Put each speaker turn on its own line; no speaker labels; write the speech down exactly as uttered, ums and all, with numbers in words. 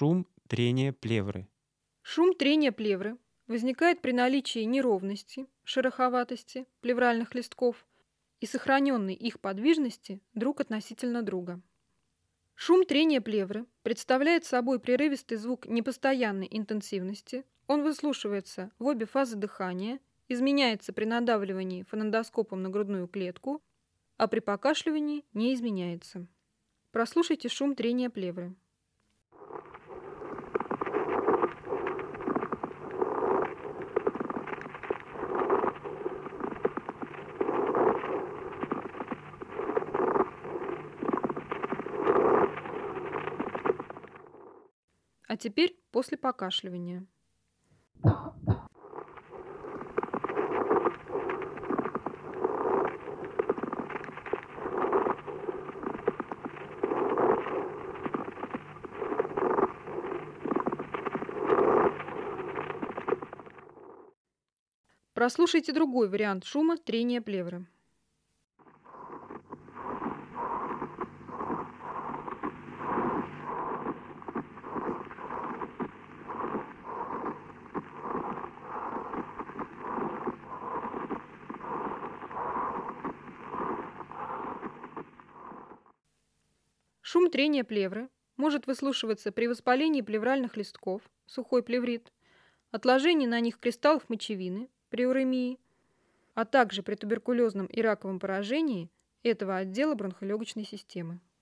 Шум трения плевры.
Шум трения плевры возникает при наличии неровности, шероховатости плевральных листков и сохраненной их подвижности друг относительно друга. Шум трения плевры представляет собой прерывистый звук непостоянной интенсивности, он выслушивается в обе фазы дыхания, изменяется при надавливании фонендоскопом на грудную клетку, а при покашливании не изменяется. Прослушайте шум трения плевры. А теперь после покашливания. Прослушайте другой вариант шума трения плевры. Шум трения плевры может выслушиваться при воспалении плевральных листков, сухой плеврит, отложении на них кристаллов мочевины при уремии, а также при туберкулезном и раковом поражении этого отдела бронхолегочной системы.